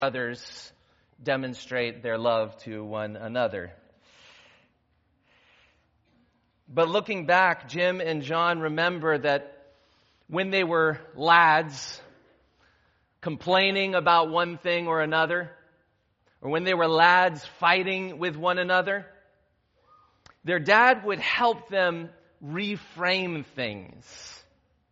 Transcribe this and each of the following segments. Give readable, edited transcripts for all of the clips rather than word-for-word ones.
brothers demonstrate their love to one another. But looking back, Jim and John remember that when they were lads, complaining about one thing or another, or when they were lads fighting with one another, their dad would help them reframe things.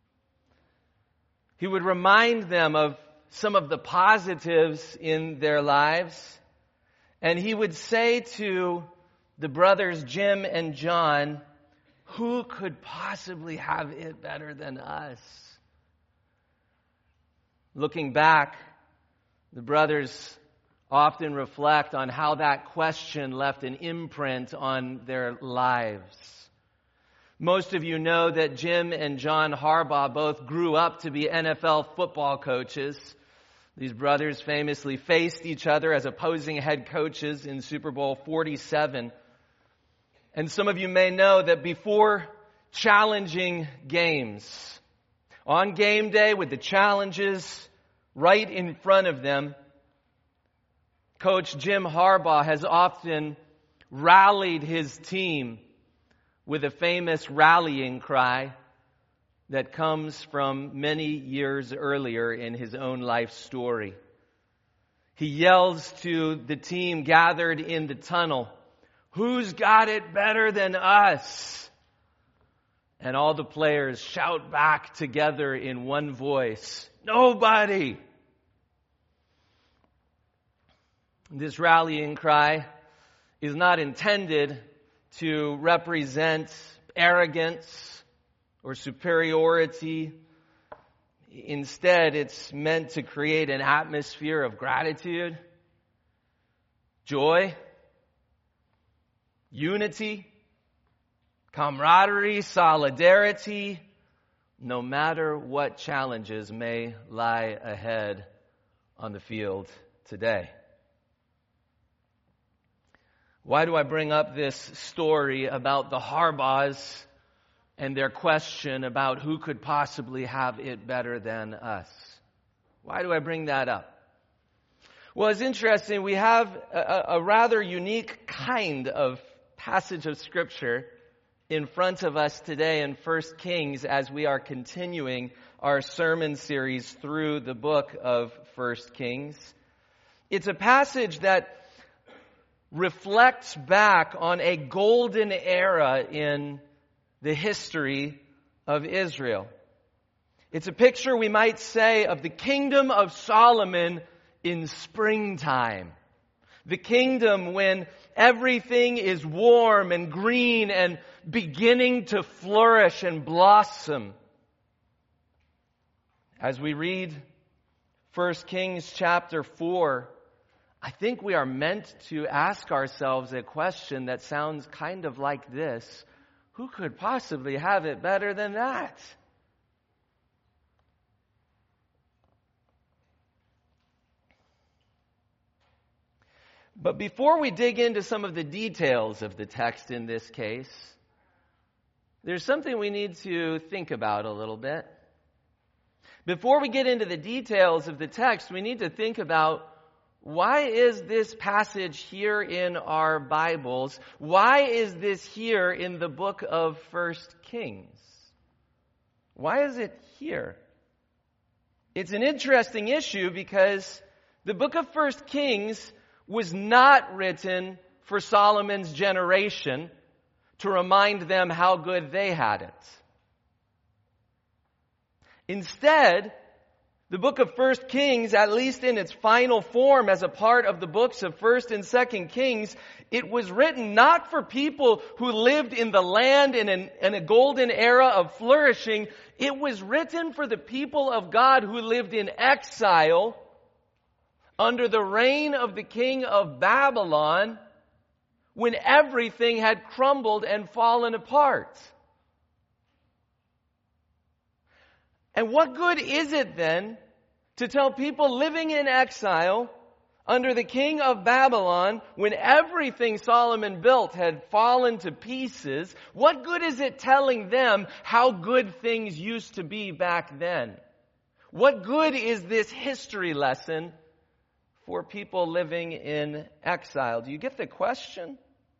He would remind them of some of the positives in their lives, and he would say to the brothers Jim and John, "Who could possibly have it better than us?" Looking back, the brothers often reflect on how that question left an imprint on their lives. Most of you know that Jim and John Harbaugh both grew up to be NFL football coaches. These brothers famously faced each other as opposing head coaches in Super Bowl 47. And some of you may know that before challenging games, on game day with the challenges right in front of them, Coach Jim Harbaugh has often rallied his team with a famous rallying cry that comes from many years earlier in his own life story. He yells to the team gathered in the tunnel, "Who's got it better than us?" And all the players shout back together in one voice, "Nobody!" This rallying cry is not intended to represent arrogance or superiority. Instead, it's meant to create an atmosphere of gratitude, joy, unity, camaraderie, solidarity, no matter what challenges may lie ahead on the field today. Why do I bring up this story about the Harbaughs and their question about who could possibly have it better than us? Why do I bring that up? Well, it's interesting. We have a rather unique kind of passage of Scripture in front of us today in 1 Kings as we are continuing our sermon series through the book of 1 Kings. It's a passage that reflects back on a golden era in the history of Israel. It's a picture, we might say, of the kingdom of Solomon in springtime. The kingdom when everything is warm and green and beginning to flourish and blossom. As we read 1 Kings chapter 4, I think we are meant to ask ourselves a question that sounds kind of like this: who could possibly have it better than that? But before we dig into some of the details of the text in this case, there's something we need to think about a little bit. Before we get into the details of the text, we need to think about, why is this passage here in our Bibles? Why is this here in the book of 1 Kings? Why is it here? It's an interesting issue because the book of 1 Kings was not written for Solomon's generation to remind them how good they had it. Instead, the book of 1 Kings, at least in its final form as a part of the books of 1 and 2 Kings, it was written not for people who lived in the land in a golden era of flourishing. It was written for the people of God who lived in exile under the reign of the king of Babylon when everything had crumbled and fallen apart. And what good is it then to tell people living in exile under the king of Babylon when everything Solomon built had fallen to pieces? What good is it telling them how good things used to be back then? What good is this history lesson for people living in exile. Do you get the question?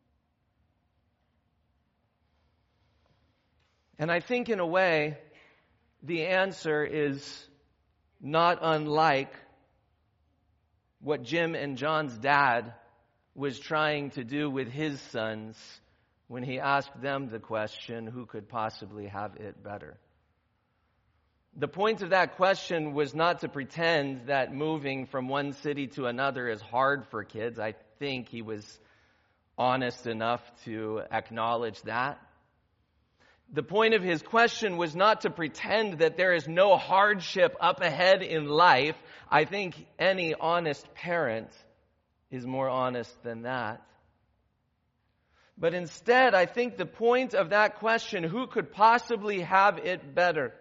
And I think in a way, the answer is not unlike what Jim and John's dad was trying to do with his sons when he asked them the question, who could possibly have it better? The point of that question was not to pretend that moving from one city to another is hard for kids. I think he was honest enough to acknowledge that. The point of his question was not to pretend that there is no hardship up ahead in life. I think any honest parent is more honest than that. But instead, I think the point of that question, who could possibly have it better?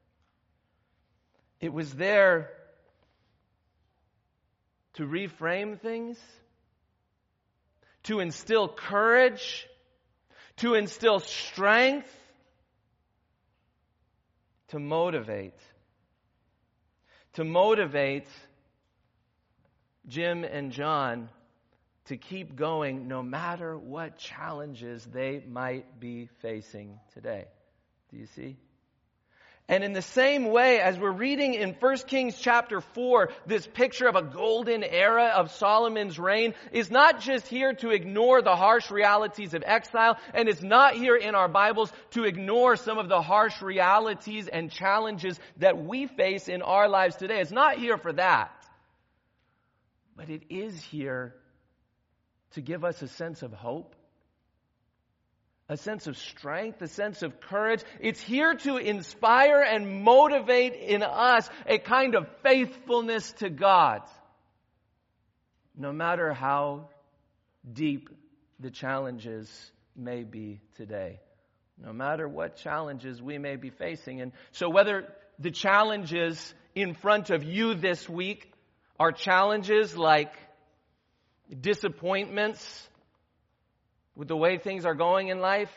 It was there to reframe things, to instill courage, to instill strength, to motivate Jim and John to keep going no matter what challenges they might be facing today. Do you see? And in the same way, as we're reading in 1 Kings chapter 4, this picture of a golden era of Solomon's reign is not just here to ignore the harsh realities of exile, and it's not here in our Bibles to ignore some of the harsh realities and challenges that we face in our lives today. It's not here for that. But it is here to give us a sense of hope, a sense of strength, a sense of courage. It's here to inspire and motivate in us a kind of faithfulness to God, no matter how deep the challenges may be today, no matter what challenges we may be facing. And so whether the challenges in front of you this week are challenges like disappointments with the way things are going in life,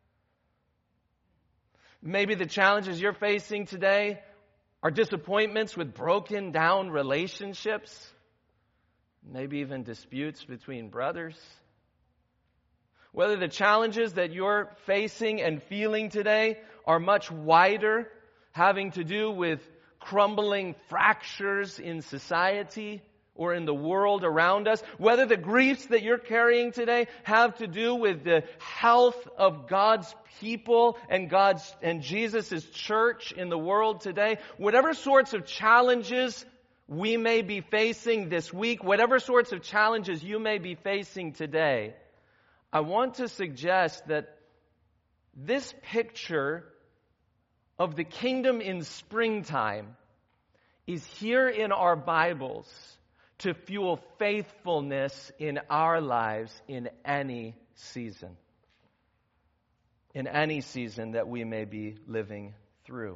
maybe the challenges you're facing today are disappointments with broken down relationships, maybe even disputes between brothers. Whether the challenges that you're facing and feeling today are much wider, having to do with crumbling fractures in society or in the world around us, whether the griefs that you're carrying today have to do with the health of God's people and Jesus' church in the world today, whatever sorts of challenges we may be facing this week, whatever sorts of challenges you may be facing today, I want to suggest that this picture of the kingdom in springtime is here in our Bibles to fuel faithfulness in our lives in any season. In any season that we may be living through.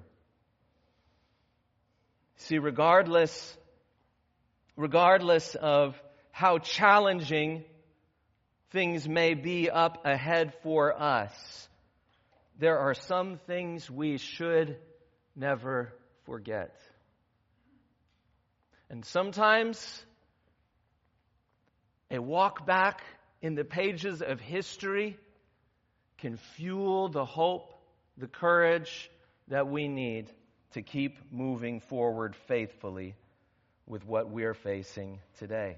See, regardless of how challenging things may be up ahead for us, there are some things we should never forget. And sometimes a walk back in the pages of history can fuel the hope, the courage that we need to keep moving forward faithfully with what we're facing today.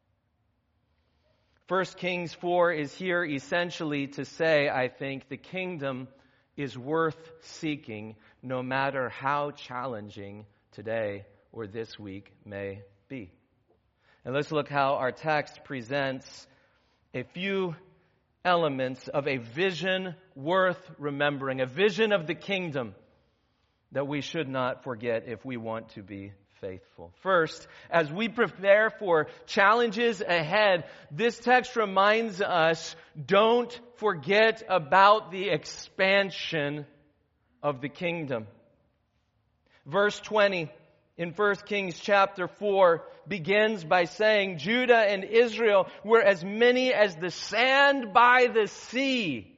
1 Kings 4 is here essentially to say, I think, the kingdom is worth seeking no matter how challenging today or this week may be. And let's look how our text presents a few elements of a vision worth remembering, a vision of the kingdom that we should not forget if we want to be faithful. First, as we prepare for challenges ahead, this text reminds us, don't forget about the expansion of the kingdom. Verse 20 in 1 Kings chapter 4 begins by saying, Judah and Israel were as many as the sand by the sea.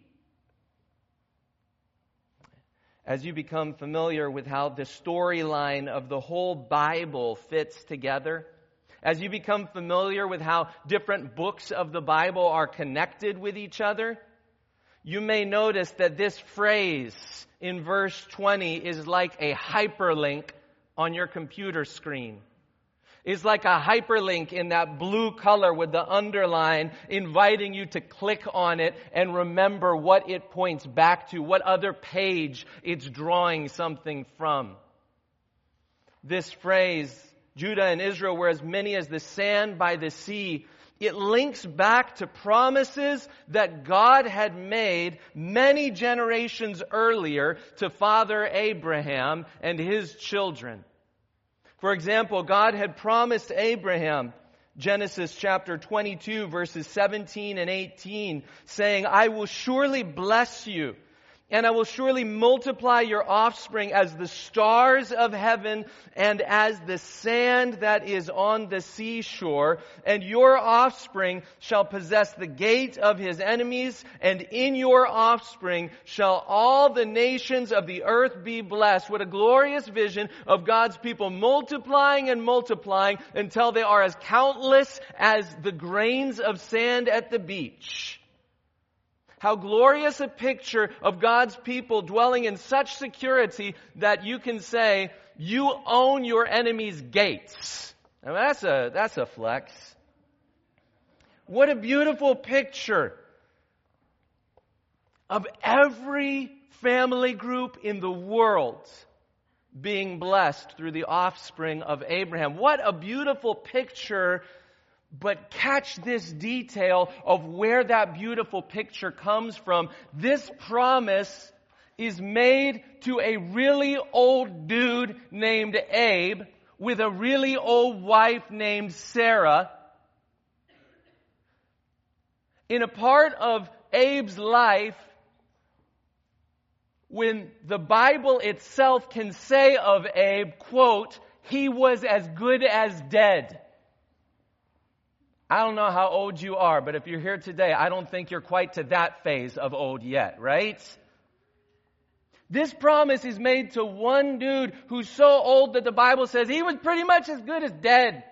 As you become familiar with how the storyline of the whole Bible fits together, As you become familiar with how different books of the Bible are connected with each other, you may notice that this phrase in verse 20 is like a hyperlink on your computer screen. It's like a hyperlink in that blue color with the underline, inviting you to click on it and remember what it points back to, what other page it's drawing something from. This phrase, Judah and Israel were as many as the sand by the sea, it links back to promises that God had made many generations earlier to Father Abraham and his children. For example, God had promised Abraham, Genesis chapter 22, verses 17 and 18, saying, I will surely bless you, and I will surely multiply your offspring as the stars of heaven and as the sand that is on the seashore. And your offspring shall possess the gate of his enemies, and in your offspring shall all the nations of the earth be blessed. What a glorious vision of God's people multiplying and multiplying until they are as countless as the grains of sand at the beach. How glorious a picture of God's people dwelling in such security that you can say, you own your enemy's gates. Now that's a flex. What a beautiful picture of every family group in the world being blessed through the offspring of Abraham. What a beautiful picture. But catch this detail of where that beautiful picture comes from. This promise is made to a really old dude named Abe with a really old wife named Sarah. In a part of Abe's life when the Bible itself can say of Abe, quote, he was as good as dead. I don't know how old you are, but if you're here today, I don't think you're quite to that phase of old yet, right? This promise is made to one dude who's so old that the Bible says he was pretty much as good as dead.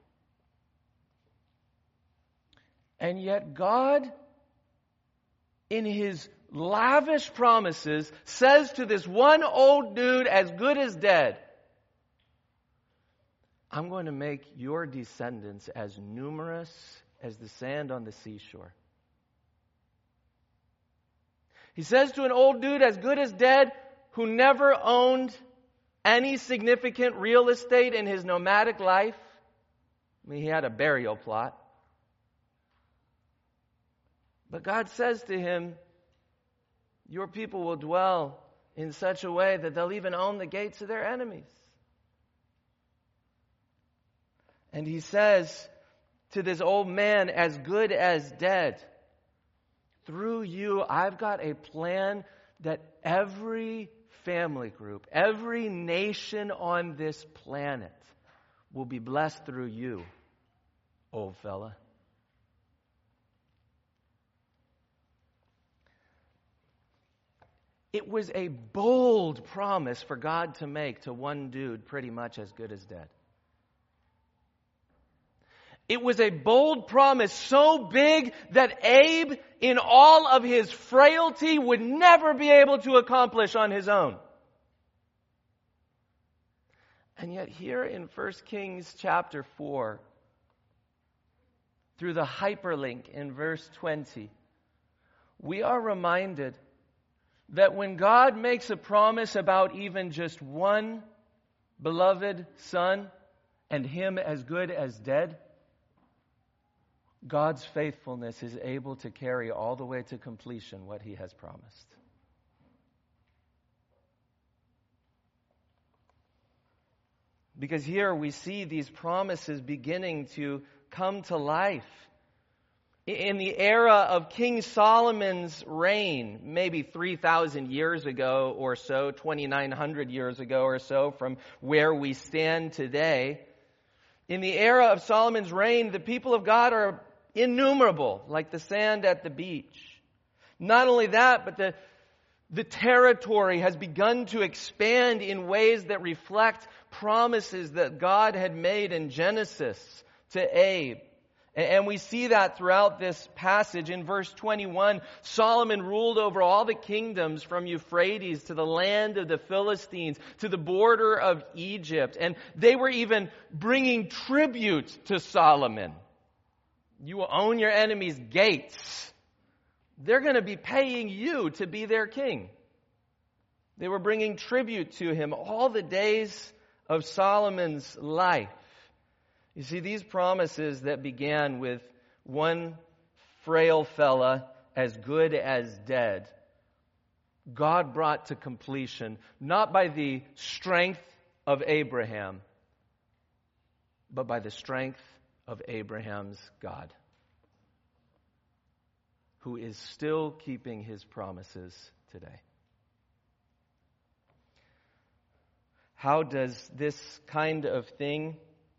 And yet God, in his lavish promises, says to this one old dude as good as dead, I'm going to make your descendants as numerous as the sand on the seashore. He says to an old dude as good as dead who never owned any significant real estate in his nomadic life. I mean, he had a burial plot. But God says to him, your people will dwell in such a way that they'll even own the gates of their enemies. And he says to this old man, as good as dead, through you, I've got a plan that every family group, every nation on this planet will be blessed through you, old fella. It was a bold promise for God to make to one dude pretty much as good as dead. It was a bold promise so big that Abe, in all of his frailty, would never be able to accomplish on his own. And yet here in 1 Kings chapter 4, through the hyperlink in verse 20, we are reminded that when God makes a promise about even just one beloved son and him as good as dead, God's faithfulness is able to carry all the way to completion what he has promised. Because here we see these promises beginning to come to life. In the era of King Solomon's reign, maybe 3,000 years ago or so, 2,900 years ago or so from where we stand today, in the era of Solomon's reign, the people of God are innumerable, like the sand at the beach. Not only that, but the territory has begun to expand in ways that reflect promises that God had made in Genesis to Abe. And we see that throughout this passage. In verse 21, Solomon ruled over all the kingdoms from Euphrates to the land of the Philistines to the border of Egypt. And they were even bringing tribute to Solomon. You will own your enemy's gates. They're going to be paying you to be their king. They were bringing tribute to him all the days of Solomon's life. You see, these promises that began with one frail fella as good as dead, God brought to completion, not by the strength of Abraham, but by the strength of Abraham's God, who is still keeping his promises today. How does this kind of thing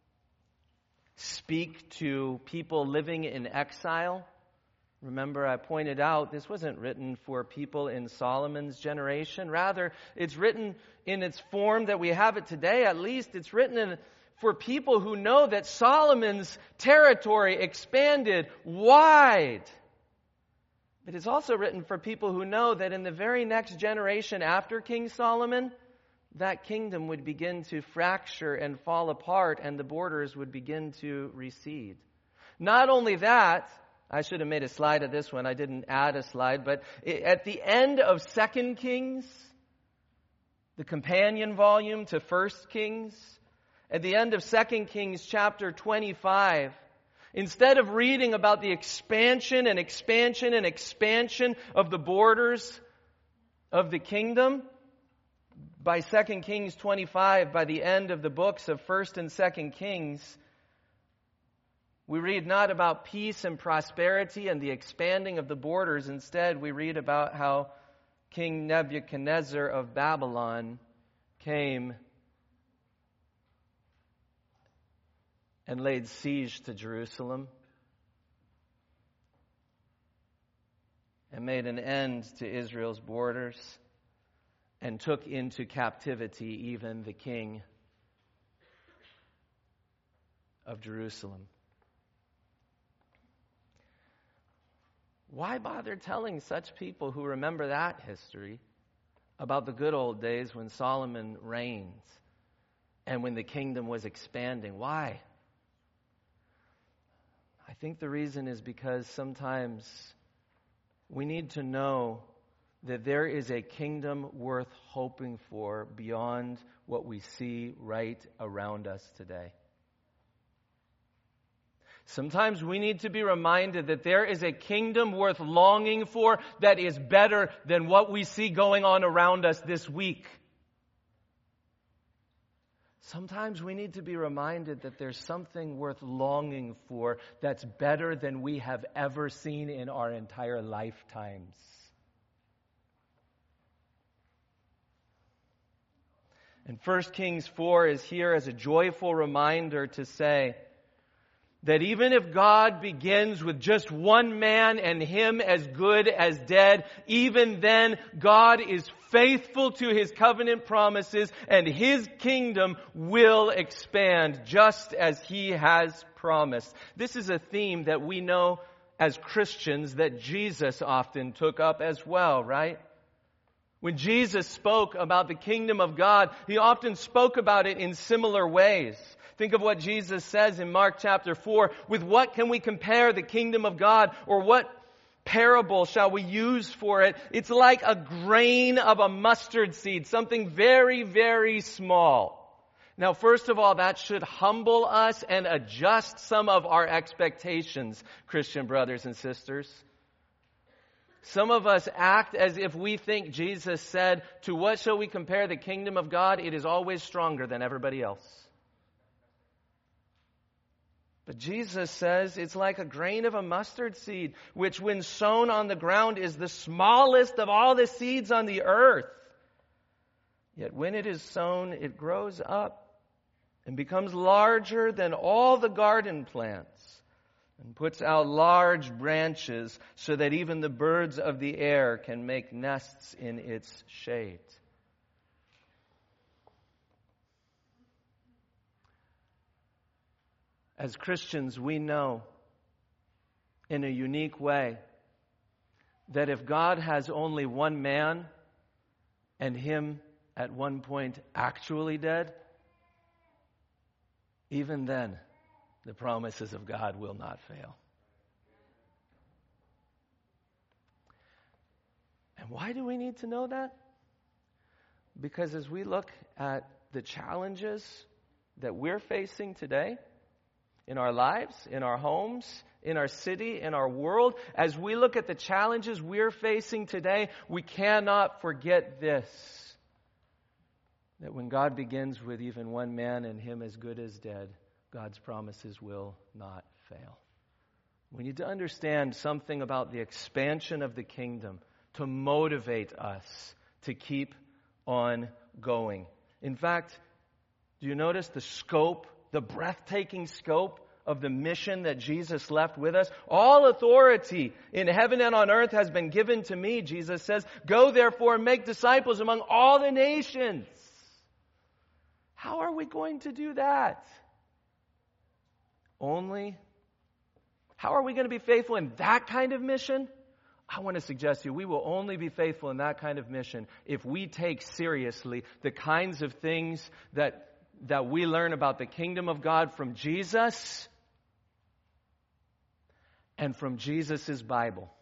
speak to people living in exile? Remember, I pointed out this wasn't written for people in Solomon's generation. Rather, it's written in its form that we have it today. At least it's written for people who know that Solomon's territory expanded wide. It is also written for people who know that in the very next generation after King Solomon, that kingdom would begin to fracture and fall apart, and the borders would begin to recede. Not only that, I should have made a slide of this one. I didn't add a slide, but at the end of 2 Kings, the companion volume to 1 Kings, at the end of 2 Kings chapter 25, instead of reading about the expansion and expansion and expansion of the borders of the kingdom, by 2 Kings 25, by the end of the books of 1 and 2 Kings, we read not about peace and prosperity and the expanding of the borders. Instead, we read about how King Nebuchadnezzar of Babylon came and laid siege to Jerusalem and made an end to Israel's borders, and took into captivity even the king of Jerusalem. Why bother telling such people who remember that history about the good old days when Solomon reigned and when the kingdom was expanding? Why? I think the reason is because sometimes we need to know that there is a kingdom worth hoping for beyond what we see right around us today. Sometimes we need to be reminded that there is a kingdom worth longing for that is better than what we see going on around us this week. Sometimes we need to be reminded that there's something worth longing for that's better than we have ever seen in our entire lifetimes. And 1 Kings 4 is here as a joyful reminder to say that even if God begins with just one man and him as good as dead, even then God is faithful to his covenant promises and his kingdom will expand just as he has promised. This is a theme that we know as Christians that Jesus often took up as well, right? When Jesus spoke about the kingdom of God, he often spoke about it in similar ways. Think of what Jesus says in Mark chapter 4. With what can we compare the kingdom of God? Or what parable shall we use for it? It's like a grain of a mustard seed, something very, very small. Now, first of all, that should humble us and adjust some of our expectations, Christian brothers and sisters. Some of us act as if we think Jesus said, to what shall we compare the kingdom of God? It is always stronger than everybody else. But Jesus says it's like a grain of a mustard seed, which when sown on the ground is the smallest of all the seeds on the earth. Yet when it is sown, it grows up and becomes larger than all the garden plants, and puts out large branches so that even the birds of the air can make nests in its shade. As Christians, we know in a unique way that if God has only one man and him at one point actually dead, even then, the promises of God will not fail. And why do we need to know that? Because as we look at the challenges that we're facing today, in our lives, in our homes, in our city, in our world, as we look at the challenges we're facing today, we cannot forget this: that when God begins with even one man and him as good as dead, God's promises will not fail. We need to understand something about the expansion of the kingdom to motivate us to keep on going. In fact, do you notice the scope, the breathtaking scope of the mission that Jesus left with us? All authority in heaven and on earth has been given to me, Jesus says. Go therefore and make disciples among all the nations. How are we going to do that? How are we going to be faithful in that kind of mission? I want to suggest to you, we will only be faithful in that kind of mission if we take seriously the kinds of things that we learn about the kingdom of God from Jesus and from Jesus' Bible,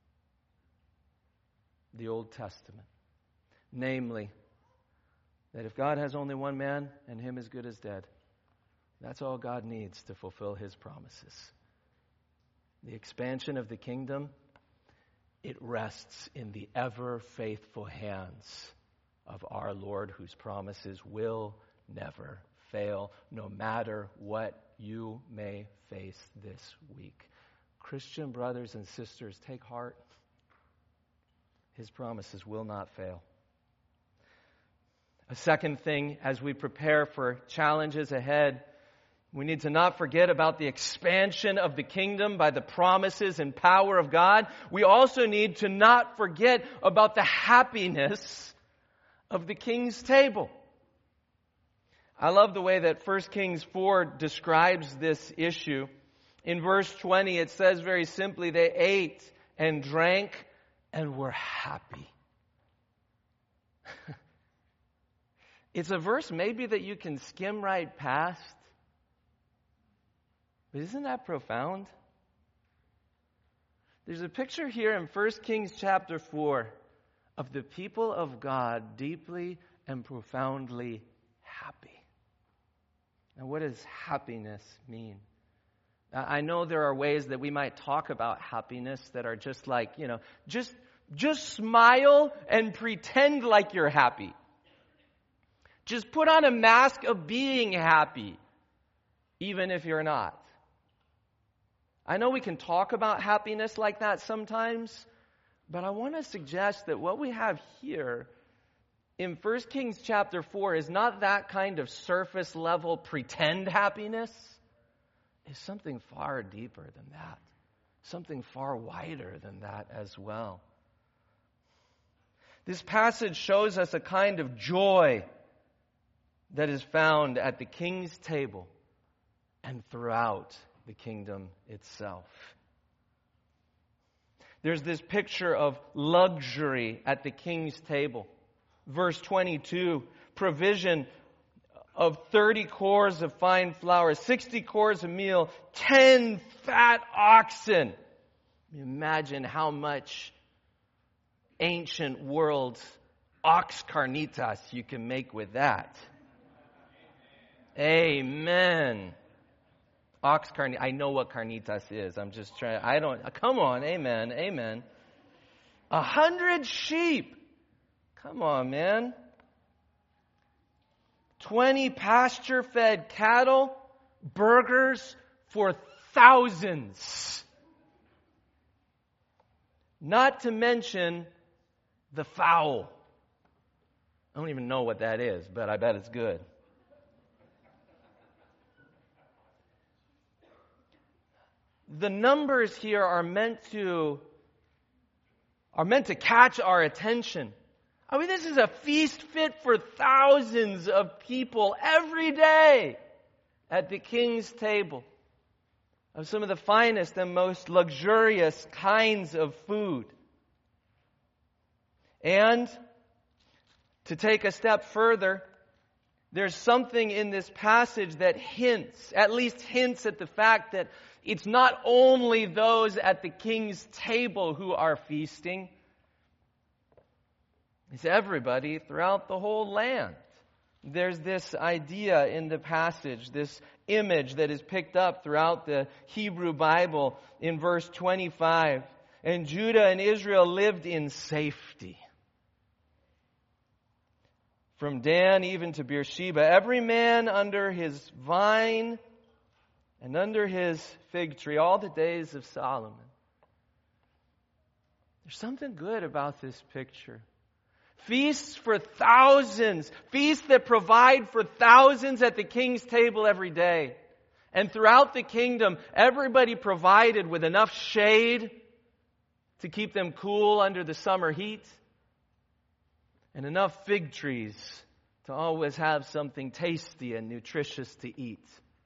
the Old Testament. Namely, that if God has only one man and him as good as dead, that's all God needs to fulfill his promises. The expansion of the kingdom, it rests in the ever-faithful hands of our Lord, whose promises will never fail, no matter what you may face this week. Christian brothers and sisters, take heart. His promises will not fail. A second thing, as we prepare for challenges ahead, we need to not forget about the expansion of the kingdom by the promises and power of God. We also need to not forget about the happiness of the king's table. I love the way that 1 Kings 4 describes this issue. In verse 20, it says very simply, they ate and drank and were happy. It's a verse maybe that you can skim right past. But isn't that profound? There's a picture here in 1 Kings chapter 4 of the people of God deeply and profoundly happy. Now, what does happiness mean? I know there are ways that we might talk about happiness that are just like, just smile and pretend like you're happy. Just put on a mask of being happy, even if you're not. I know we can talk about happiness like that sometimes, but I want to suggest that what we have here in 1 Kings chapter 4 is not that kind of surface level pretend happiness. It's something far deeper than that. Something far wider than that as well. This passage shows us a kind of joy that is found at the king's table and throughout the kingdom itself. There's this picture of luxury at the king's table. Verse 22, provision of 30 cores of fine flour, 60 cores of meal, 10 fat oxen. Imagine how much ancient world ox carnitas you can make with that. Amen. Ox carnitas. I know what carnitas is. I'm just trying. Come on. Amen. Amen. 100 sheep. Come on, man. 20 pasture-fed cattle. Burgers for thousands. Not to mention the fowl. I don't even know what that is, but I bet it's good. The numbers here are meant to catch our attention. I mean, this is a feast fit for thousands of people every day at the king's table. of some of the finest and most luxurious kinds of food. And to take a step further, there's something in this passage that at least hints at the fact that it's not only those at the king's table who are feasting. It's everybody throughout the whole land. There's this idea in the passage, this image that is picked up throughout the Hebrew Bible in verse 25. And Judah and Israel lived in safety. From Dan even to Beersheba, every man under his vine and under his fig tree, all the days of Solomon. There's something good about this picture. Feasts for thousands. Feasts that provide for thousands at the king's table every day. And throughout the kingdom, everybody provided with enough shade to keep them cool under the summer heat. And enough fig trees to always have something tasty and nutritious to eat.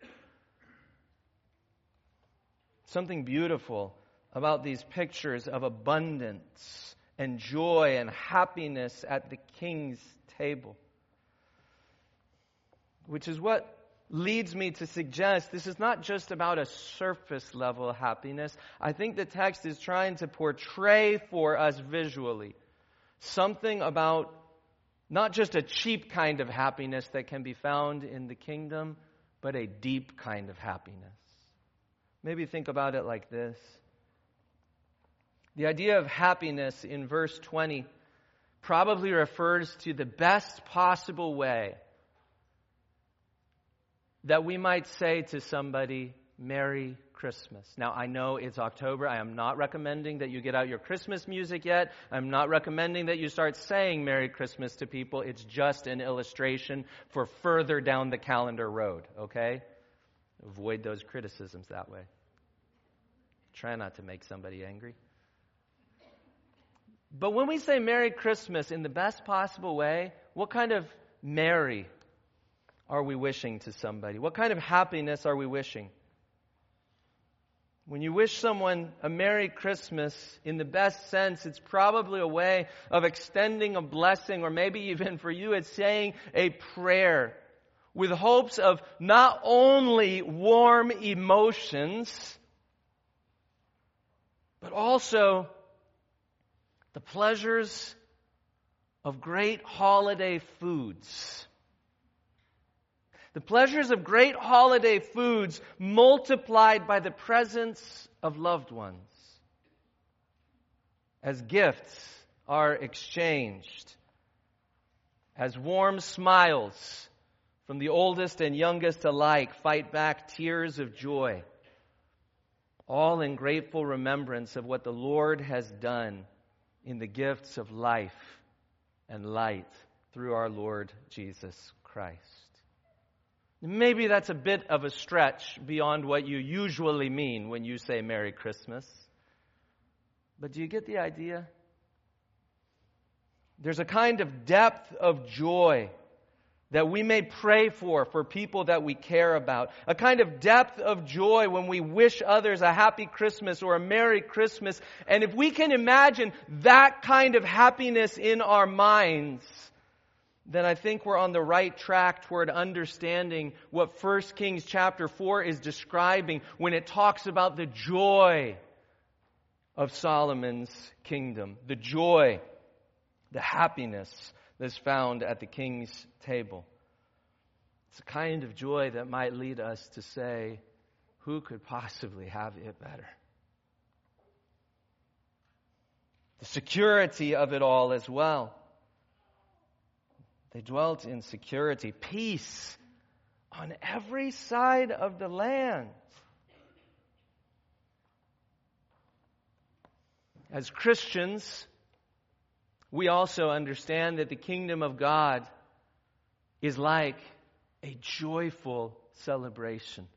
Something beautiful about these pictures of abundance and joy and happiness at the king's table. Which is what leads me to suggest this is not just about a surface level happiness. I think the text is trying to portray for us visually something about not just a cheap kind of happiness that can be found in the kingdom, but a deep kind of happiness. Maybe think about it like this. The idea of happiness in verse 20 probably refers to the best possible way that we might say to somebody, Merry Christmas. Now, I know it's October. I am not recommending that you get out your Christmas music yet. I'm not recommending that you start saying Merry Christmas to people. It's just an illustration for further down the calendar road, okay? Avoid those criticisms that way. Try not to make somebody angry. But when we say Merry Christmas in the best possible way, what kind of merry are we wishing to somebody? What kind of happiness are we wishing? When you wish someone a Merry Christmas in the best sense, it's probably a way of extending a blessing, or maybe even for you it's saying a prayer with hopes of not only warm emotions, but also the pleasures of great holiday foods. The pleasures of great holiday foods multiplied by the presence of loved ones. As gifts are exchanged. As warm smiles from the oldest and youngest alike fight back tears of joy. All in grateful remembrance of what the Lord has done in the gifts of life and light through our Lord Jesus Christ. Maybe that's a bit of a stretch beyond what you usually mean when you say Merry Christmas. But do you get the idea? There's a kind of depth of joy that we may pray for people that we care about. A kind of depth of joy when we wish others a happy Christmas or a Merry Christmas. And if we can imagine that kind of happiness in our minds, then I think we're on the right track toward understanding what 1 Kings chapter 4 is describing when it talks about the joy of Solomon's kingdom. The joy, the happiness that's found at the king's table. It's a kind of joy that might lead us to say, who could possibly have it better? The security of it all as well. They dwelt in security, peace on every side of the land. As Christians, we also understand that the kingdom of God is like a joyful celebration.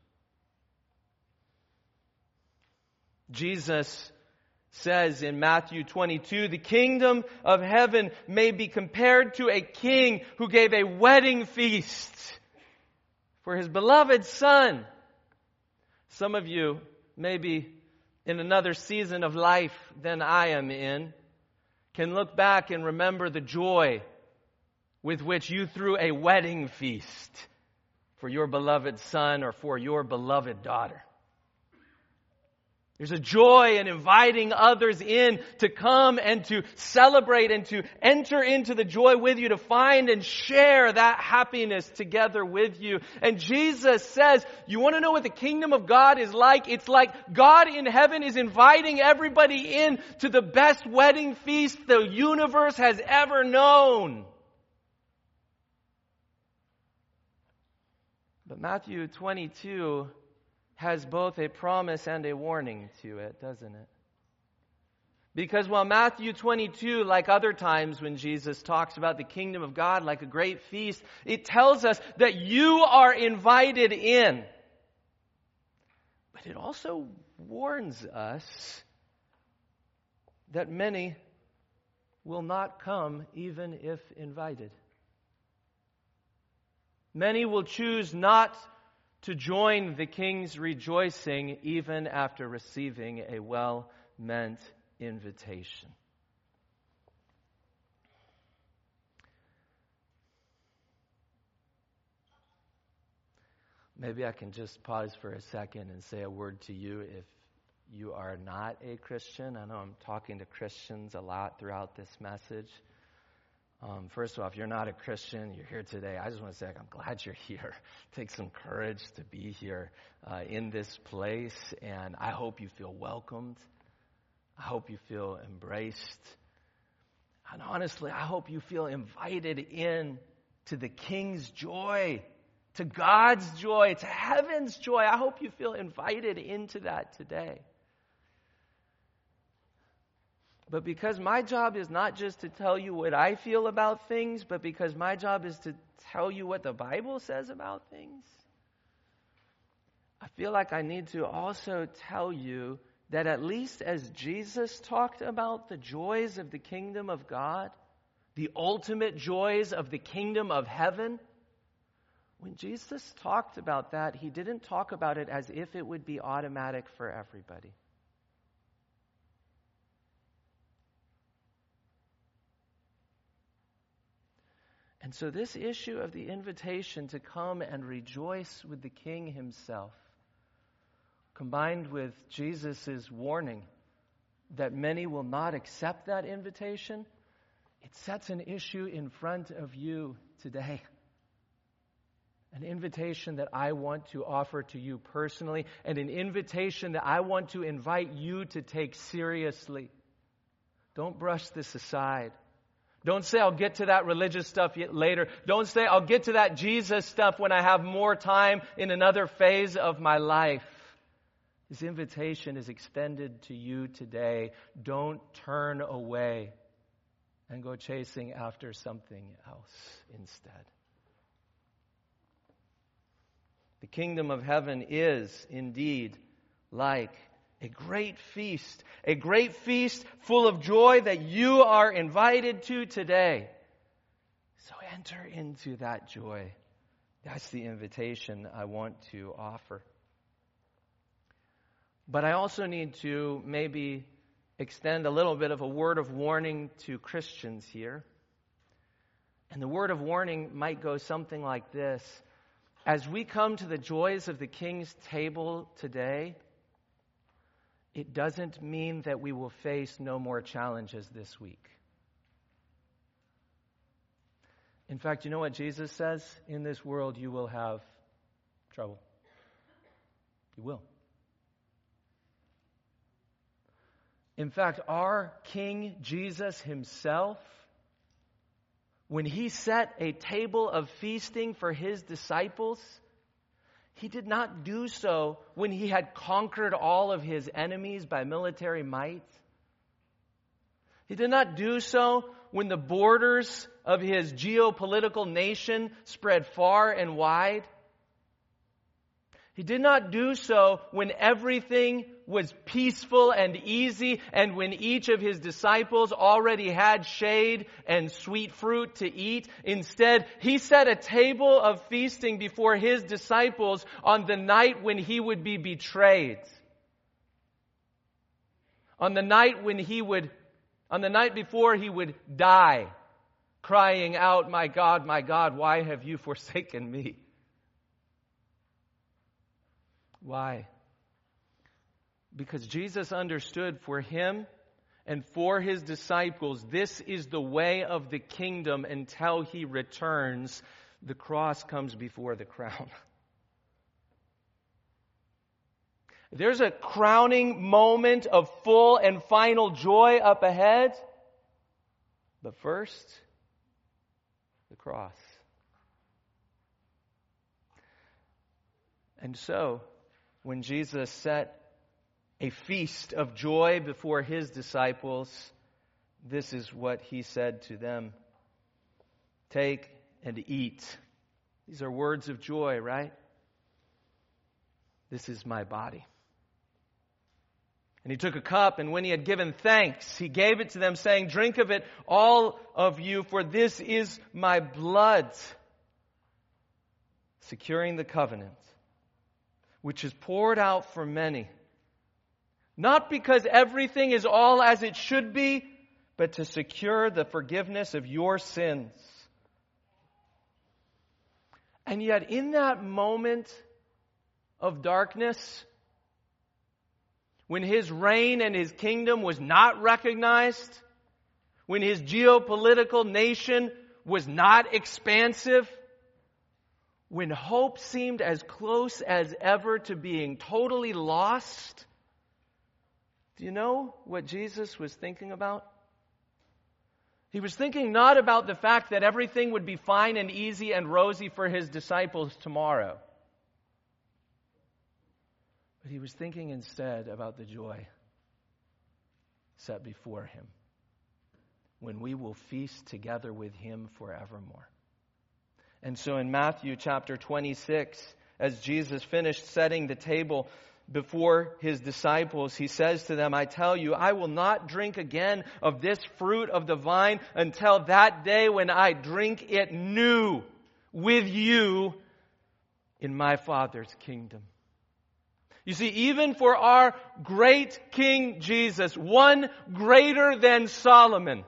Jesus says in Matthew 22, the kingdom of heaven may be compared to a king who gave a wedding feast for his beloved son. Some of you maybe in another season of life than I am in, can look back and remember the joy with which you threw a wedding feast for your beloved son or for your beloved daughter. There's a joy in inviting others in to come and to celebrate and to enter into the joy with you, to find and share that happiness together with you. And Jesus says, you want to know what the kingdom of God is like? It's like God in heaven is inviting everybody in to the best wedding feast the universe has ever known. But Matthew 22 has both a promise and a warning to it, doesn't it? Because while Matthew 22, like other times when Jesus talks about the kingdom of God like a great feast, it tells us that you are invited in. But it also warns us that many will not come even if invited. Many will choose not to join the king's rejoicing even after receiving a well-meant invitation. Maybe I can just pause for a second and say a word to you if you are not a Christian. I know I'm talking to Christians a lot throughout this message. First of all, if you're not a Christian, you're here today, I just want to say I'm glad you're here. Take some courage to be here in this place, and I hope you feel welcomed. I hope you feel embraced. And honestly, I hope you feel invited in to the King's joy, to God's joy, to heaven's joy. I hope you feel invited into that today. But because my job is not just to tell you what I feel about things, but because my job is to tell you what the Bible says about things, I feel like I need to also tell you that at least as Jesus talked about the joys of the kingdom of God, the ultimate joys of the kingdom of heaven, when Jesus talked about that, he didn't talk about it as if it would be automatic for everybody. And so this issue of the invitation to come and rejoice with the King himself, combined with Jesus' warning that many will not accept that invitation, it sets an issue in front of you today. An invitation that I want to offer to you personally, and an invitation that I want to invite you to take seriously. Don't brush this aside. Don't say, I'll get to that religious stuff later. Don't say, I'll get to that Jesus stuff when I have more time in another phase of my life. This invitation is extended to you today. Don't turn away and go chasing after something else instead. The kingdom of heaven is indeed like a great feast full of joy that you are invited to today. So enter into that joy. That's the invitation I want to offer. But I also need to maybe extend a little bit of a word of warning to Christians here. And the word of warning might go something like this. As we come to the joys of the King's table today, it doesn't mean that we will face no more challenges this week. In fact, you know what Jesus says? In this world you will have trouble. You will. In fact, our King Jesus himself, when he set a table of feasting for his disciples, he did not do so when he had conquered all of his enemies by military might. He did not do so when the borders of his geopolitical nation spread far and wide. He did not do so when everything was peaceful and easy and when each of his disciples already had shade and sweet fruit to eat. Instead, he set a table of feasting before his disciples on the night when he would be betrayed, On the night before he would die, crying out, my God, why have you forsaken me?" Why? Because Jesus understood for him and for his disciples, this is the way of the kingdom until he returns. The cross comes before the crown. There's a crowning moment of full and final joy up ahead. But first, the cross. And so, when Jesus set a feast of joy before his disciples, this is what he said to them. "Take and eat." These are words of joy, right? "This is my body." And he took a cup, and when he had given thanks, he gave it to them, saying, "Drink of it, all of you, for this is my blood," securing the covenant, which is poured out for many. Not because everything is all as it should be, but to secure the forgiveness of your sins. And yet, in that moment of darkness, when his reign and his kingdom was not recognized, when his geopolitical nation was not expansive, when hope seemed as close as ever to being totally lost, do you know what Jesus was thinking about? He was thinking not about the fact that everything would be fine and easy and rosy for his disciples tomorrow. But he was thinking instead about the joy set before him, when we will feast together with him forevermore. And so in Matthew chapter 26, as Jesus finished setting the table before his disciples, he says to them, "I tell you, I will not drink again of this fruit of the vine until that day when I drink it new with you in my Father's kingdom." You see, even for our great King Jesus, one greater than Solomon,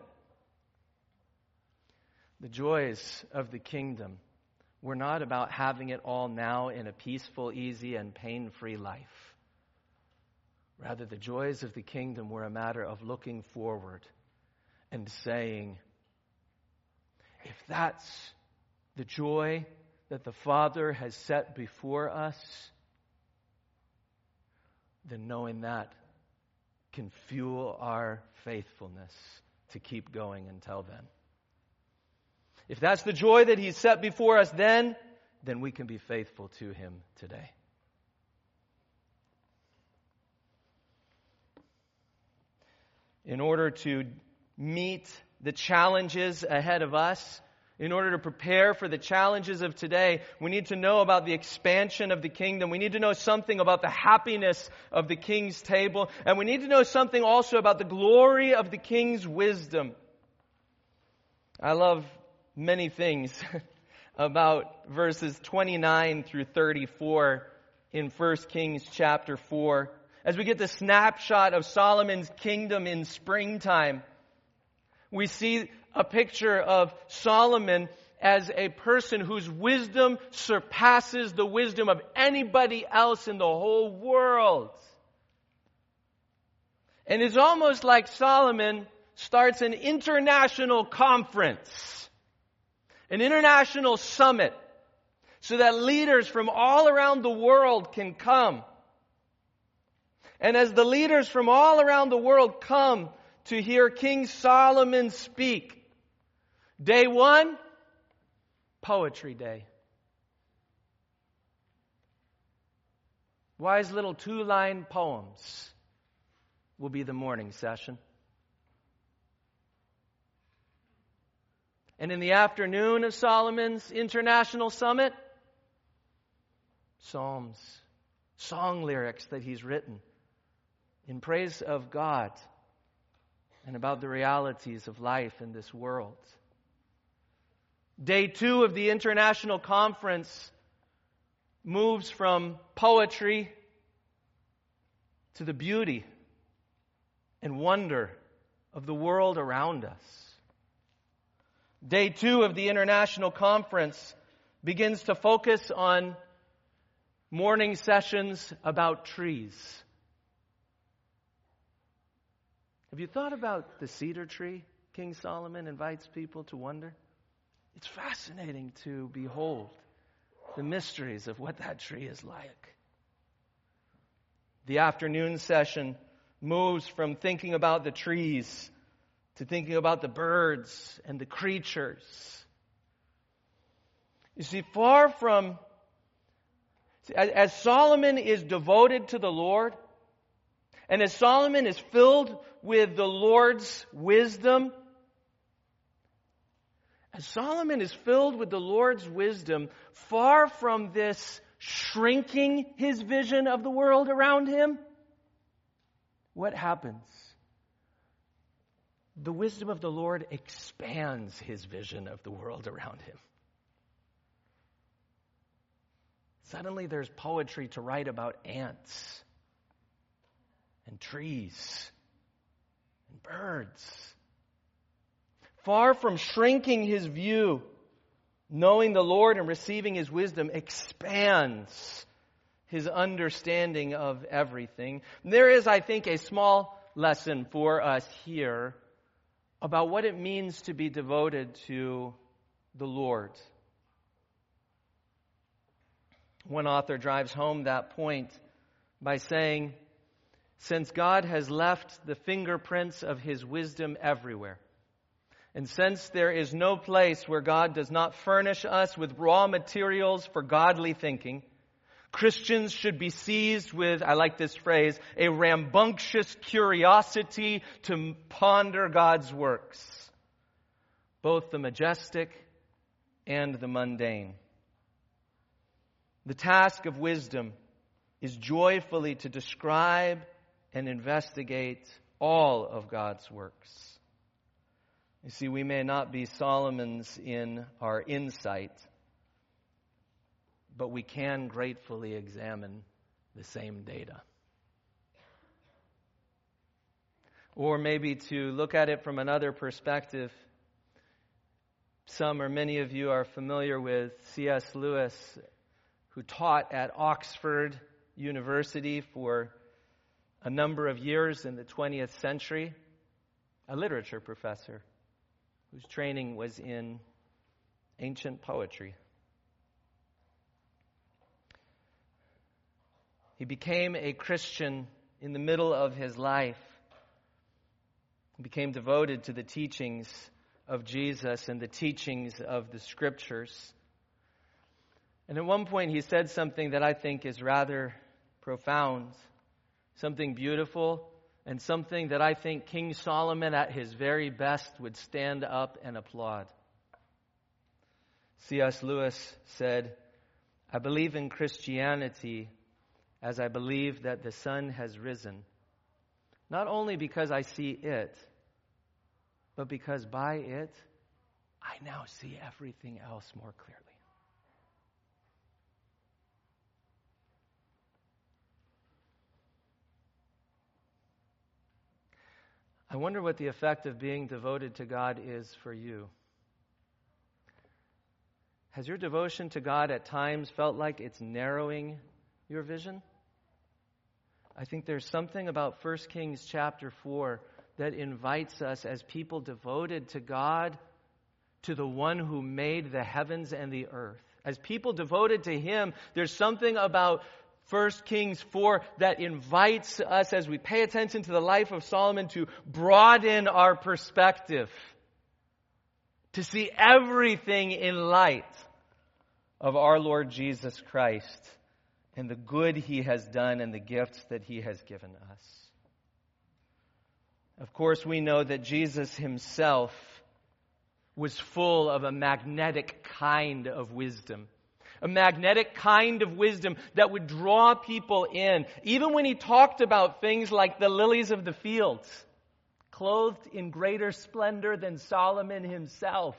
the joys of the kingdom were not about having it all now in a peaceful, easy, and pain-free life. Rather, the joys of the kingdom were a matter of looking forward and saying, if that's the joy that the Father has set before us, then knowing that can fuel our faithfulness to keep going until then. If that's the joy that He's set before us then we can be faithful to Him today. In order to meet the challenges ahead of us, in order to prepare for the challenges of today, we need to know about the expansion of the kingdom. We need to know something about the happiness of the king's table. And we need to know something also about the glory of the king's wisdom. I love many things about verses 29 through 34 in 1 Kings chapter 4. As we get the snapshot of Solomon's kingdom in springtime, we see a picture of Solomon as a person whose wisdom surpasses the wisdom of anybody else in the whole world. And it's almost like Solomon starts an international conference, an international summit, so that leaders from all around the world can come. And as the leaders from all around the world come to hear King Solomon speak, day one, poetry day. Wise little 2-line poems will be the morning session. And in the afternoon of Solomon's International Summit, psalms, song lyrics that he's written in praise of God and about the realities of life in this world. Day 2 of the international conference moves from poetry to the beauty and wonder of the world around us. Day 2 of the International Conference begins to focus on morning sessions about trees. Have you thought about the cedar tree King Solomon invites people to wonder? It's fascinating to behold the mysteries of what that tree is like. The afternoon session moves from thinking about the trees to thinking about the birds and the creatures. You see, as Solomon is devoted to the Lord, and as Solomon is filled with the Lord's wisdom, far from this shrinking his vision of the world around him, what happens? The wisdom of the Lord expands his vision of the world around him. Suddenly there's poetry to write about ants and trees and birds. Far from shrinking his view, knowing the Lord and receiving his wisdom expands his understanding of everything. And there is, I think, a small lesson for us here about what it means to be devoted to the Lord. One author drives home that point by saying, since God has left the fingerprints of his wisdom everywhere, and since there is no place where God does not furnish us with raw materials for godly thinking, Christians should be seized with, I like this phrase, a rambunctious curiosity to ponder God's works, both the majestic and the mundane. The task of wisdom is joyfully to describe and investigate all of God's works. You see, we may not be Solomons in our insight, but we can gratefully examine the same data. Or maybe to look at it from another perspective, some or many of you are familiar with C.S. Lewis, who taught at Oxford University for a number of years in the 20th century, a literature professor whose training was in ancient poetry. He became a Christian in the middle of his life. He became devoted to the teachings of Jesus and the teachings of the Scriptures. And at one point he said something that I think is rather profound, something beautiful, and something that I think King Solomon at his very best would stand up and applaud. C.S. Lewis said, "I believe in Christianity as I believe that the sun has risen, not only because I see it, but because by it, I now see everything else more clearly." I wonder what the effect of being devoted to God is for you. Has your devotion to God at times felt like it's narrowing your vision? I think there's something about 1 Kings chapter 4 that invites us as people devoted to God, to the one who made the heavens and the earth. As people devoted to him, there's something about 1 Kings 4 that invites us, as we pay attention to the life of Solomon, to broaden our perspective, to see everything in light of our Lord Jesus Christ and the good he has done and the gifts that he has given us. Of course, we know that Jesus himself was full of a magnetic kind of wisdom. A magnetic kind of wisdom that would draw people in. Even when he talked about things like the lilies of the fields, clothed in greater splendor than Solomon himself.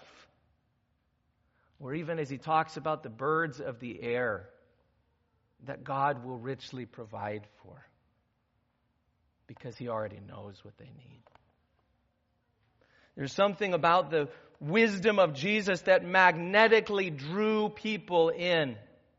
Or even as he talks about the birds of the air that God will richly provide for, because he already knows what they need. There's something about the wisdom of Jesus that magnetically drew people in.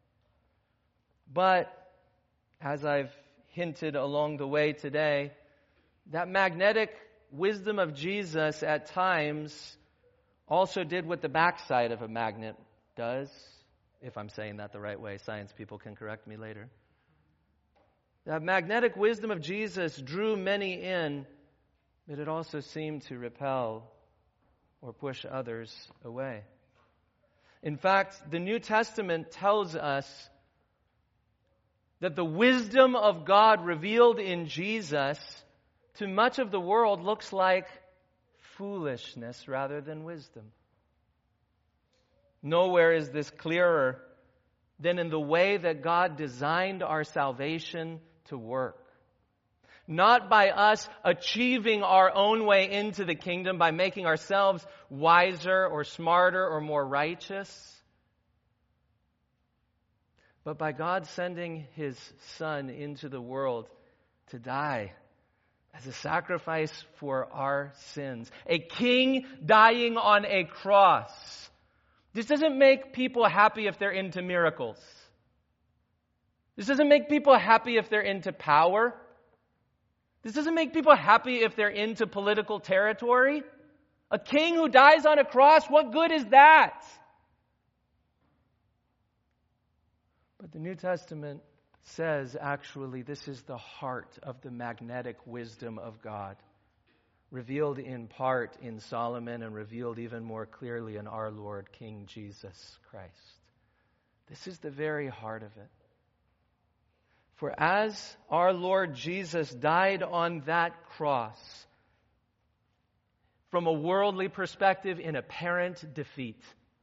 But, as I've hinted along the way today, that magnetic wisdom of Jesus at times also did what the backside of a magnet does. If I'm saying that the right way, science people can correct me later. That magnetic wisdom of Jesus drew many in, but it also seemed to repel or push others away. In fact, the New Testament tells us that the wisdom of God revealed in Jesus to much of the world looks like foolishness rather than wisdom. Nowhere is this clearer than in the way that God designed our salvation to work. Not by us achieving our own way into the kingdom, by making ourselves wiser or smarter or more righteous, but by God sending His Son into the world to die as a sacrifice for our sins. A king dying on a cross. This doesn't make people happy if they're into miracles. This doesn't make people happy if they're into power. This doesn't make people happy if they're into political territory. A king who dies on a cross, what good is that? But the New Testament says, actually, this is the heart of the magnetic wisdom of God, revealed in part in Solomon and revealed even more clearly in our Lord, King Jesus Christ. This is the very heart of it. For as our Lord Jesus died on that cross, from a worldly perspective, in apparent defeat,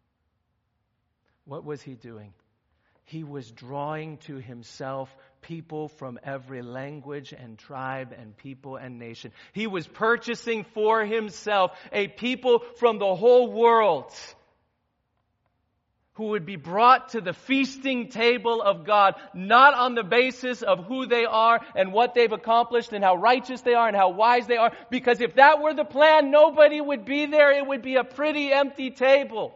what was He doing? He was drawing to Himself people from every language and tribe and people and nation. He was purchasing for Himself a people from the whole world who would be brought to the feasting table of God, not on the basis of who they are and what they've accomplished and how righteous they are and how wise they are, because if that were the plan, nobody would be there. It would be a pretty empty table.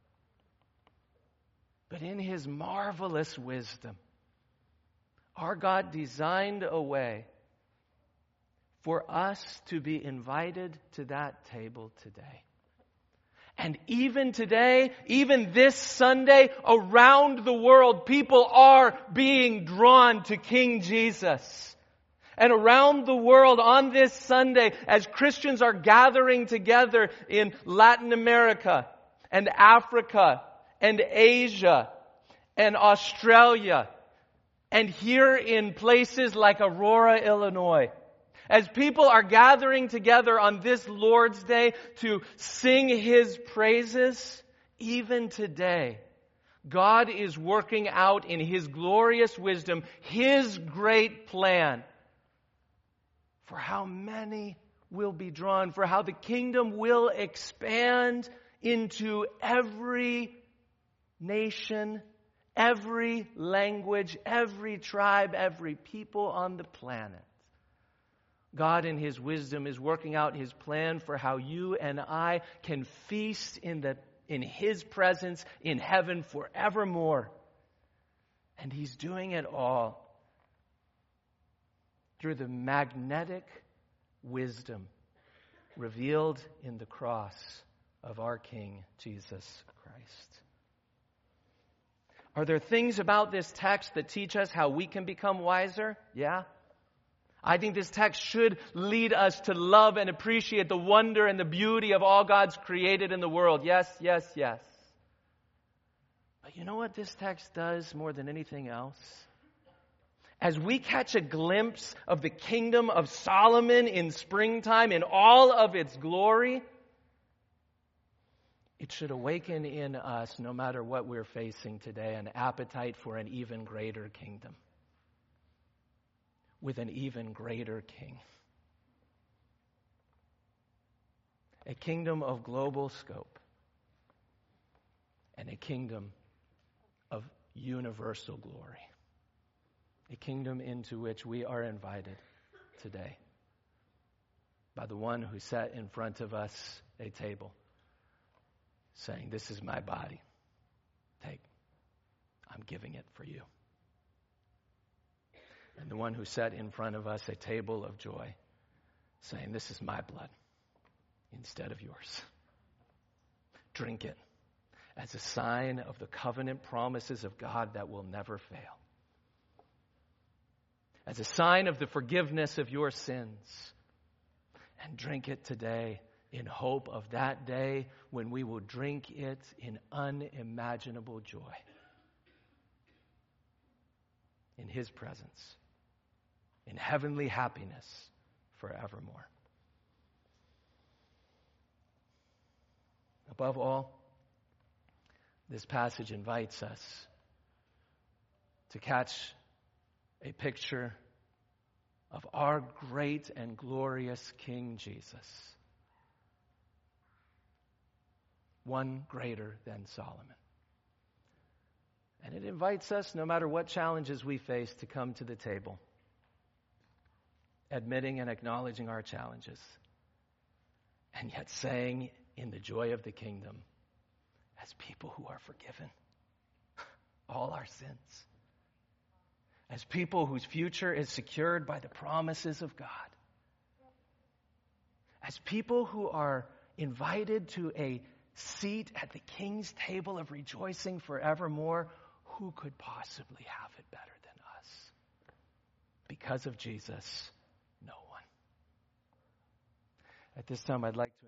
But in His marvelous wisdom, our God designed a way for us to be invited to that table today. And even today, even this Sunday, around the world, people are being drawn to King Jesus. And around the world on this Sunday, as Christians are gathering together in Latin America and Africa and Asia and Australia and here in places like Aurora, Illinois, as people are gathering together on this Lord's Day to sing His praises, even today, God is working out in His glorious wisdom His great plan for how many will be drawn, for how the kingdom will expand into every nation, every language, every tribe, every people on the planet. God in His wisdom is working out His plan for how you and I can feast in His presence in heaven forevermore. And He's doing it all through the magnetic wisdom revealed in the cross of our King Jesus Christ. Are there things about this text that teach us how we can become wiser? Yeah. I think this text should lead us to love and appreciate the wonder and the beauty of all God's created in the world. Yes, yes, yes. But you know what this text does more than anything else? As we catch a glimpse of the kingdom of Solomon in springtime in all of its glory, it should awaken in us, no matter what we're facing today, an appetite for an even greater kingdom with an even greater king. A kingdom of global scope and a kingdom of universal glory. A kingdom into which we are invited today. by the one who set in front of us a table, saying, "This is my body. Take. I'm giving it for you." And the one who set in front of us a table of joy, saying, "This is my blood instead of yours. Drink it as a sign of the covenant promises of God that will never fail. As a sign of the forgiveness of your sins. And drink it today in hope of that day when we will drink it in unimaginable joy. In His presence. In heavenly happiness forevermore. Above all, this passage invites us to catch a picture of our great and glorious King Jesus, one greater than Solomon. And it invites us, no matter what challenges we face, to come to the table, admitting and acknowledging our challenges, and yet saying in the joy of the kingdom, as people who are forgiven all our sins, as people whose future is secured by the promises of God, as people who are invited to a seat at the King's table of rejoicing forevermore, who could possibly have it better than us? Because of Jesus, no one. At this time, I'd like to